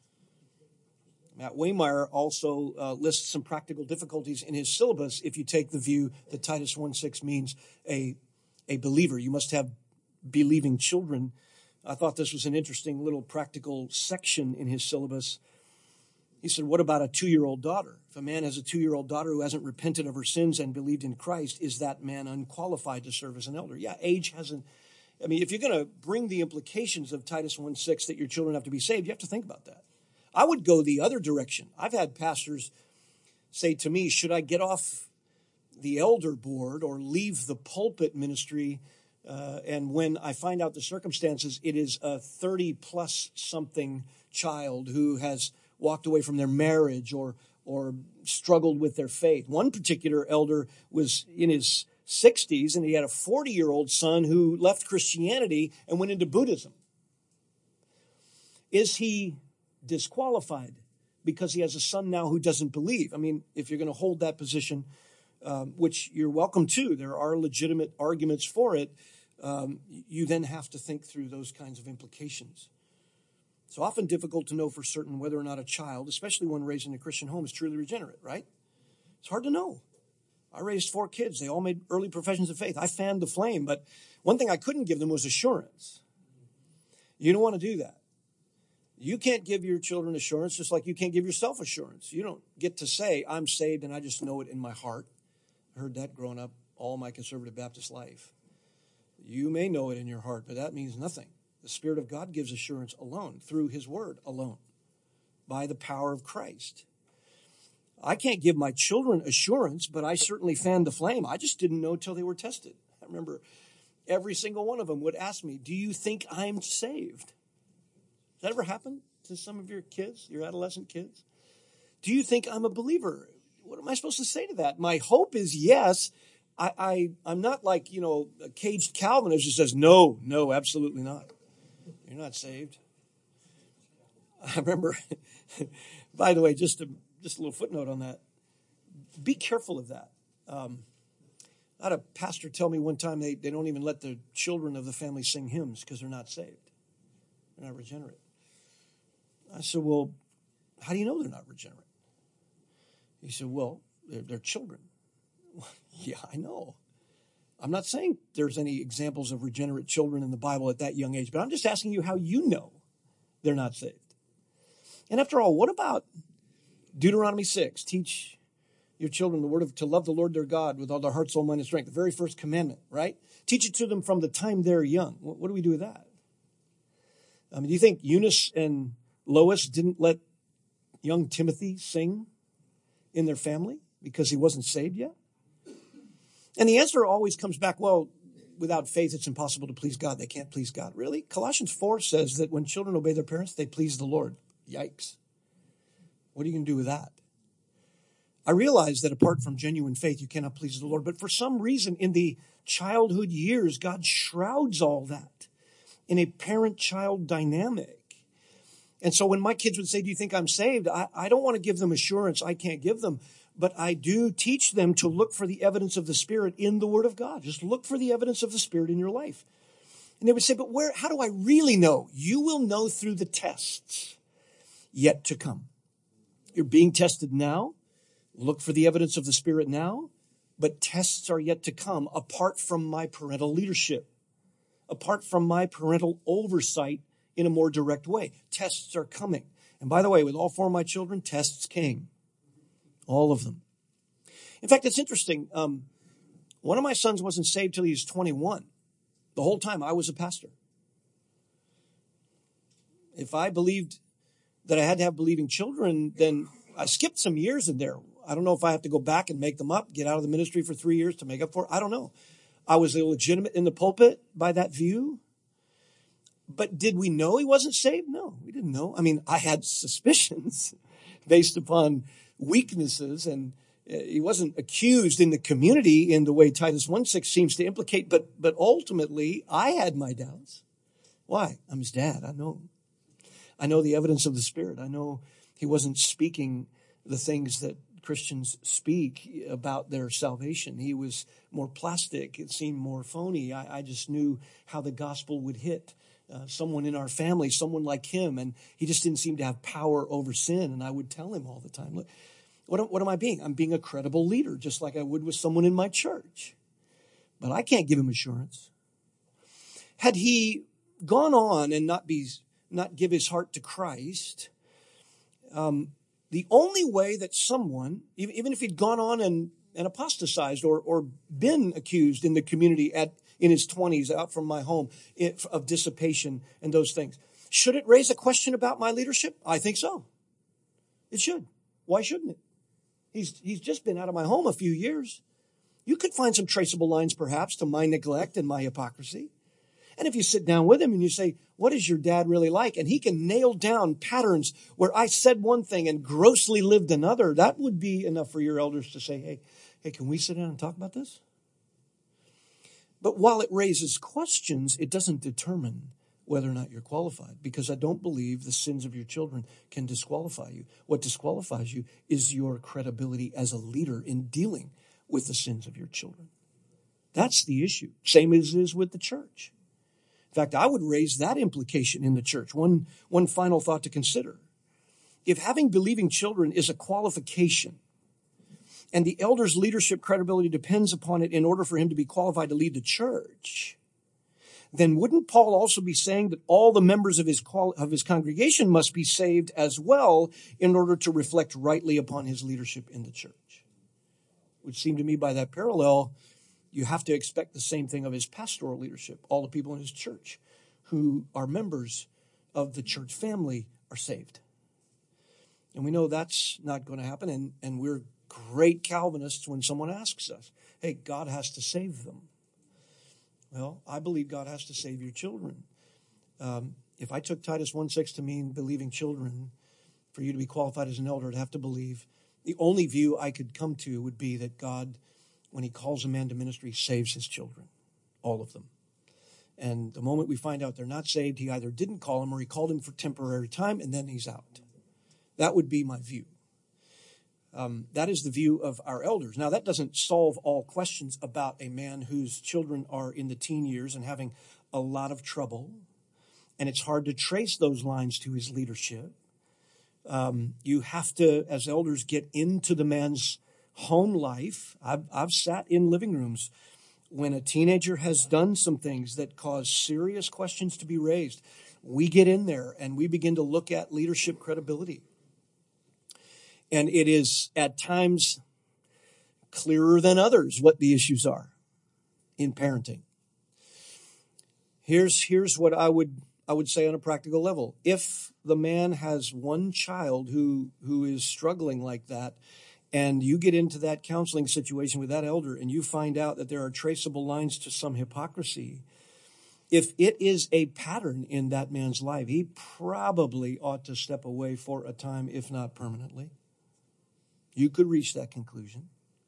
Matt Waymeyer also uh, lists some practical difficulties in his syllabus if you take the view that Titus one six means a, a believer. You must have believing children. I thought this was an interesting little practical section in his syllabus. He said, what about a two-year-old daughter? If a man has a two-year-old daughter who hasn't repented of her sins and believed in Christ, is that man unqualified to serve as an elder? Yeah, age hasn't. I mean, if you're going to bring the implications of Titus one six that your children have to be saved, you have to think about that. I would go the other direction. I've had pastors say to me, should I get off the elder board or leave the pulpit ministry? Uh, and when I find out the circumstances, it is a thirty-plus something child who has walked away from their marriage or or struggled with their faith. One particular elder was in his sixties, and he had a forty-year-old son who left Christianity and went into Buddhism. Is he disqualified because he has a son now who doesn't believe? I mean, if you're going to hold that position, um, which you're welcome to, there are legitimate arguments for it, um, you then have to think through those kinds of implications. It's often difficult to know for certain whether or not a child, especially one raised in a Christian home, is truly regenerate, right? It's hard to know. I raised four kids. They all made early professions of faith. I fanned the flame, but one thing I couldn't give them was assurance. You don't want to do that. You can't give your children assurance just like you can't give yourself assurance. You don't get to say, I'm saved and I just know it in my heart. I heard that growing up all my conservative Baptist life. You may know it in your heart, but that means nothing. The Spirit of God gives assurance alone, through His Word alone, by the power of Christ. I can't give my children assurance, but I certainly fanned the flame. I just didn't know till they were tested. I remember every single one of them would ask me, do you think I'm saved? Does that ever happen to some of your kids, your adolescent kids? Do you think I'm a believer? What am I supposed to say to that? My hope is yes. I, I, I'm not like, you know, a caged Calvinist who says, no, no, absolutely not. You're not saved. I remember, by the way, just a, just a little footnote on that. Be careful of that. Um, I had a pastor tell me one time they, they don't even let the children of the family sing hymns because they're not saved. They're not regenerate. I said, well, how do you know they're not regenerate? He said, well, they're, they're children. Yeah, I know. I'm not saying there's any examples of regenerate children in the Bible at that young age, but I'm just asking you how you know they're not saved. And after all, what about Deuteronomy six? Teach your children the word of to love the Lord their God with all their heart, soul, mind, and strength. The very first commandment, right? Teach it to them from the time they're young. What, what do we do with that? I mean, do you think Eunice and Lois didn't let young Timothy sing in their family because he wasn't saved yet? And the answer always comes back, well, without faith, it's impossible to please God. They can't please God. Really? Colossians four says that when children obey their parents, they please the Lord. Yikes. What are you going to do with that? I realize that apart from genuine faith, you cannot please the Lord. But for some reason, in the childhood years, God shrouds all that in a parent-child dynamic. And so when my kids would say, do you think I'm saved? I, I don't want to give them assurance I can't give them. but I do teach them to look for the evidence of the Spirit in the Word of God. Just look for the evidence of the Spirit in your life. And they would say, but where, how do I really know? You will know through the tests yet to come. You're being tested now. Look for the evidence of the Spirit now, but tests are yet to come apart from my parental leadership, apart from my parental oversight in a more direct way. Tests are coming. And by the way, with all four of my children, tests came. All of them. In fact, it's interesting. Um, one of my sons wasn't saved till he was twenty-one. The whole time I was a pastor. If I believed that I had to have believing children, then I skipped some years in there. I don't know if I have to go back and make them up, get out of the ministry for three years to make up for it. I don't know. I was illegitimate in the pulpit by that view. But did we know he wasn't saved? No, we didn't know. I mean, I had suspicions based upon weaknesses, and he wasn't accused in the community in the way Titus one six seems to implicate, but but ultimately I had my doubts. Why? I'm his dad. I know. I know the evidence of the Spirit. I know he wasn't speaking the things that Christians speak about their salvation. He was more plastic. It seemed more phony. I, I just knew how the gospel would hit uh, someone in our family, someone like him, and he just didn't seem to have power over sin. And I would tell him all the time, look, what am, what am I being? I'm being a credible leader, just like I would with someone in my church. But I can't give him assurance. Had he gone on and not be not give his heart to Christ, um, the only way that someone, even, even if he'd gone on and, and apostatized or, or been accused in the community at in his twenties out from my home it, of dissipation and those things, should it raise a question about my leadership? I think so. It should. Why shouldn't it? He's he's just been out of my home a few years. You could find some traceable lines perhaps to my neglect and my hypocrisy. And if you sit down with him and you say, what is your dad really like? And he can nail down patterns where I said one thing and grossly lived another. That would be enough for your elders to say, hey, hey, can we sit down and talk about this? But while it raises questions, it doesn't determine whether or not you're qualified, because I don't believe the sins of your children can disqualify you. What disqualifies you is your credibility as a leader in dealing with the sins of your children. That's the issue. Same as it is with the church. In fact, I would raise that implication in the church. One, one final thought to consider. If having believing children is a qualification, and the elder's leadership credibility depends upon it in order for him to be qualified to lead the church, then wouldn't Paul also be saying that all the members of his of his congregation must be saved as well in order to reflect rightly upon his leadership in the church? It would seem to me by that parallel, you have to expect the same thing of his pastoral leadership. All the people in his church who are members of the church family are saved. And we know that's not going to happen, and, and we're great Calvinists when someone asks us, hey, God has to save them. Well, I believe God has to save your children. Um, if I took Titus one six to mean believing children, for you to be qualified as an elder, I'd have to believe. The only view I could come to would be that God, when he calls a man to ministry, saves his children, all of them. And the moment we find out they're not saved, he either didn't call them or he called them for temporary time, and then he's out. That would be my view. Um, that is the view of our elders. Now, that doesn't solve all questions about a man whose children are in the teen years and having a lot of trouble, and it's hard to trace those lines to his leadership. Um, you have to, as elders, get into the man's home life. I've, I've sat in living rooms when a teenager has done some things that cause serious questions to be raised. We get in there and we begin to look at leadership credibility. And it is at times clearer than others what the issues are in parenting. Here's, here's what I would, I would say on a practical level. If the man has one child who, who is struggling like that, and you get into that counseling situation with that elder and you find out that there are traceable lines to some hypocrisy, if it is a pattern in that man's life, he probably ought to step away for a time, if not permanently. You could reach that conclusion.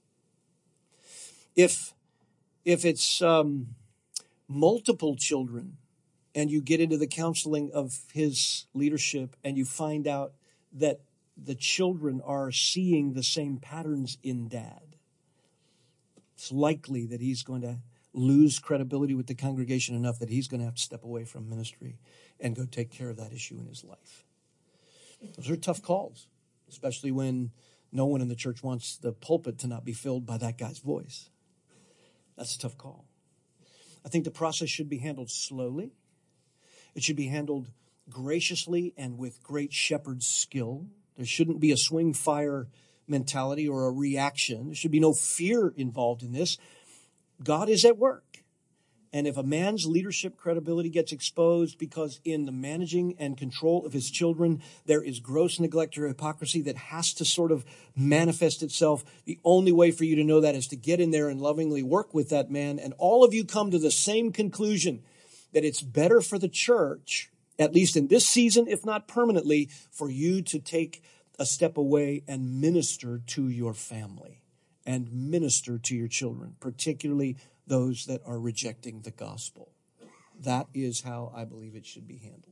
If, if it's um, multiple children and you get into the counseling of his leadership and you find out that the children are seeing the same patterns in dad, it's likely that he's going to lose credibility with the congregation enough that he's going to have to step away from ministry and go take care of that issue in his life. Those are tough calls, especially when no one in the church wants the pulpit to not be filled by that guy's voice. That's a tough call. I think the process should be handled slowly. It should be handled graciously and with great shepherd's skill. There shouldn't be a swing fire mentality or a reaction. There should be no fear involved in this. God is at work. And if a man's leadership credibility gets exposed because in the managing and control of his children, there is gross neglect or hypocrisy that has to sort of manifest itself, the only way for you to know that is to get in there and lovingly work with that man. And all of you come to the same conclusion that it's better for the church, at least in this season, if not permanently, for you to take a step away and minister to your family and minister to your children, particularly those that are rejecting the gospel. That is how I believe it should be handled.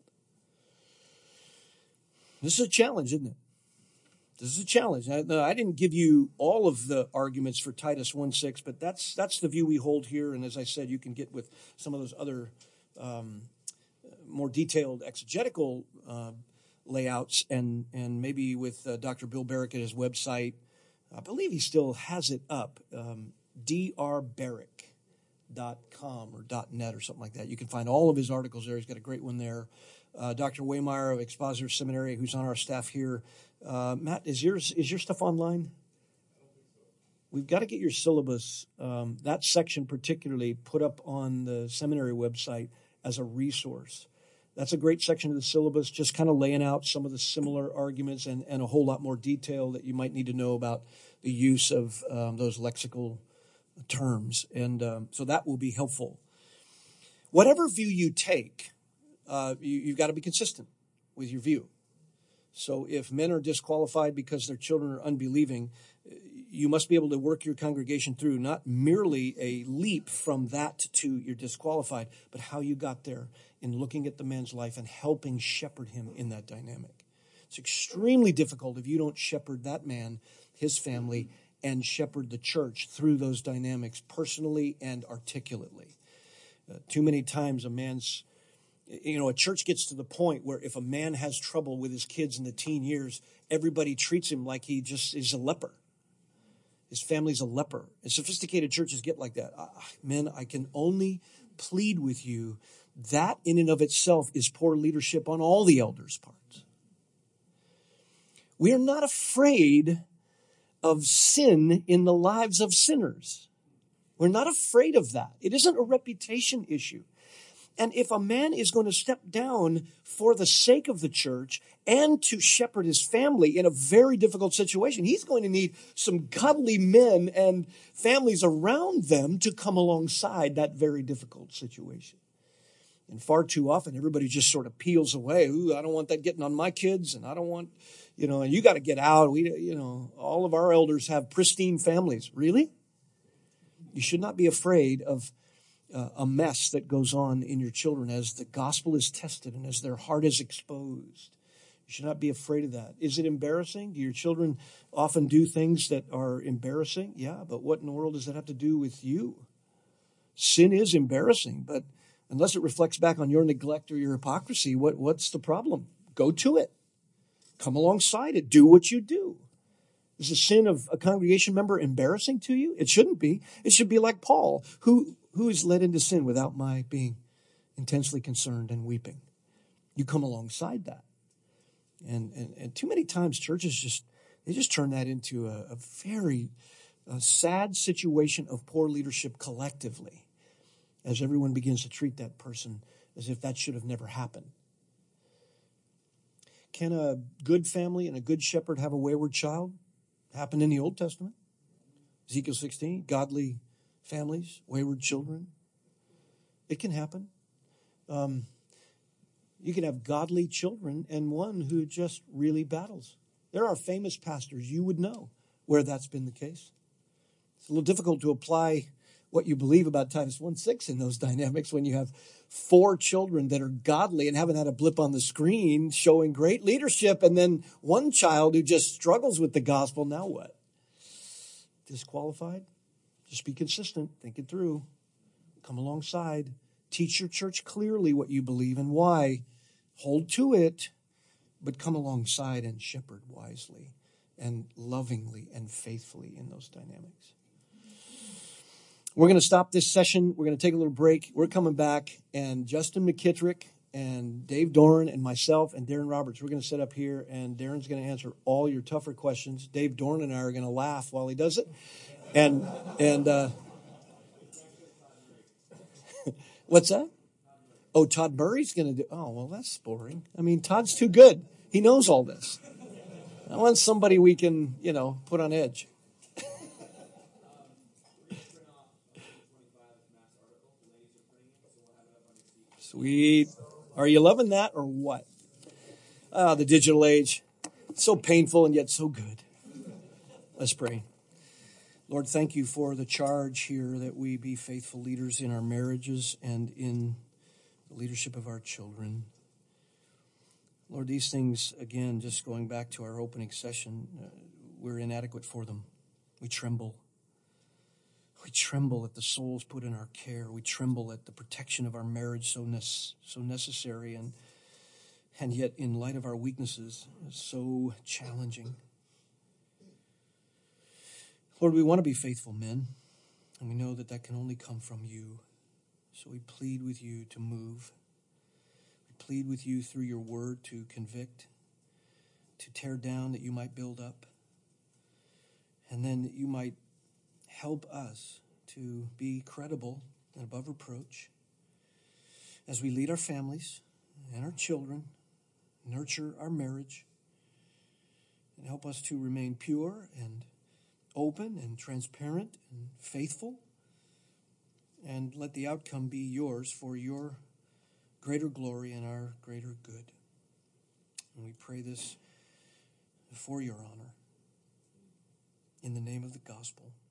This is a challenge, isn't it? This is a challenge. I, I didn't give you all of the arguments for Titus one six, but that's that's the view we hold here. And as I said, you can get with some of those other um, more detailed exegetical uh, layouts, and and maybe with uh, Doctor Bill Barrick at his website. I believe he still has it up, um, d r barrick dot com or .net or something like that. You can find all of his articles there. He's got a great one there. Uh, Doctor Waymeyer of Expositor Seminary, who's on our staff here. Uh, Matt, is yours is your stuff online? We've got to get your syllabus, um, that section particularly, put up on the seminary website as a resource. That's a great section of the syllabus, just kind of laying out some of the similar arguments and, and a whole lot more detail that you might need to know about the use of um, those lexical terms. And um, so that will be helpful. Whatever view you take, uh, you, you've got to be consistent with your view. So if men are disqualified because their children are unbelieving, you must be able to work your congregation through not merely a leap from that to you're disqualified, but how you got there in looking at the man's life and helping shepherd him in that dynamic. It's extremely difficult if you don't shepherd that man, his family, and shepherd the church through those dynamics personally and articulately. Uh, too many times a man's, you know, a church gets to the point where if a man has trouble with his kids in the teen years, everybody treats him like he just is a leper. His family's a leper. And sophisticated churches get like that. Uh, men, I can only plead with you. That in and of itself is poor leadership on all the elders' parts. We are not afraid of sin in the lives of sinners. We're not afraid of that. It isn't a reputation issue. And if a man is going to step down for the sake of the church and to shepherd his family in a very difficult situation, he's going to need some godly men and families around them to come alongside that very difficult situation. And far too often, everybody just sort of peels away. Ooh, I don't want that getting on my kids, and I don't want, you know, and you got to get out. We, you know, all of our elders have pristine families. Really? You should not be afraid of uh, a mess that goes on in your children as the gospel is tested and as their heart is exposed. You should not be afraid of that. Is it embarrassing? Do your children often do things that are embarrassing? Yeah, but what in the world does that have to do with you? Sin is embarrassing, but unless it reflects back on your neglect or your hypocrisy, what, what's the problem? Go to it. Come alongside it. Do what you do. Is the sin of a congregation member embarrassing to you? It shouldn't be. It should be like Paul, who, who is led into sin without my being intensely concerned and weeping. You come alongside that. And, and, and too many times churches just, they just turn that into a, a very a sad situation of poor leadership collectively, as everyone begins to treat that person as if that should have never happened. Can a good family and a good shepherd have a wayward child? Happened in the Old Testament. Ezekiel sixteen, godly families, wayward children. It can happen. Um, you can have godly children and one who just really battles. There are famous pastors you would know where that's been the case. It's a little difficult to apply what you believe about Titus one six in those dynamics when you have four children that are godly and haven't had a blip on the screen showing great leadership, and then one child who just struggles with the gospel. Now what? Disqualified? Just be consistent. Think it through. Come alongside. Teach your church clearly what you believe and why. Hold to it, but come alongside and shepherd wisely and lovingly and faithfully in those dynamics. We're going to stop this session. We're going to take a little break. We're coming back, and Justin McKittrick and Dave Doran and myself and Darren Roberts, we're going to sit up here, and Darren's going to answer all your tougher questions. Dave Doran and I are going to laugh while he does it. And, and, uh, what's that? Oh, Todd Murray's going to do, oh, well, that's boring. I mean, Todd's too good. He knows all this. I want somebody we can, you know, put on edge. Sweet. Are you loving that or what? Ah, the digital age. It's so painful and yet so good. Let's pray. Lord, thank you for the charge here that we be faithful leaders in our marriages and in the leadership of our children. Lord, these things, again, just going back to our opening session, uh, we're inadequate for them. We tremble. We tremble at the souls put in our care. We tremble at the protection of our marriage, so ne- so necessary, and and yet in light of our weaknesses, so challenging. Lord, we want to be faithful men, and we know that that can only come from you. So we plead with you to move. We plead with you through your word to convict, to tear down that you might build up, and then that you might help us to be credible and above reproach as we lead our families and our children, nurture our marriage, and help us to remain pure and open and transparent and faithful, and let the outcome be yours for your greater glory and our greater good. And we pray this for your honor in the name of the gospel.